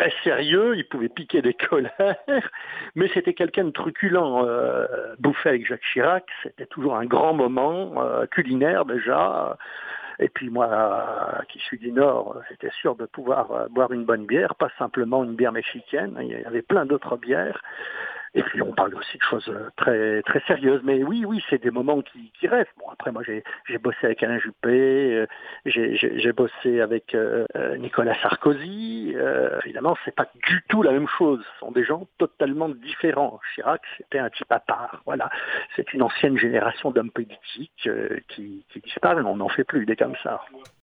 très sérieux, il pouvait piquer des colères, mais c'était quelqu'un de truculent. Bouffer avec Jacques Chirac, c'était toujours un grand moment, culinaire déjà. Et puis moi, qui suis du Nord, j'étais sûr de pouvoir boire une bonne bière, pas simplement une bière mexicaine. Il y avait plein d'autres bières. Et puis on parle aussi de choses très très sérieuses. Mais oui, c'est des moments qui restent. Bon, après moi j'ai bossé avec Alain Juppé, j'ai bossé avec Nicolas Sarkozy. Évidemment, c'est pas du tout la même chose. Ce sont des gens totalement différents. Chirac, c'était un type à part. Voilà, c'est une ancienne génération d'hommes politiques qui disparaissent. On n'en fait plus des comme ça.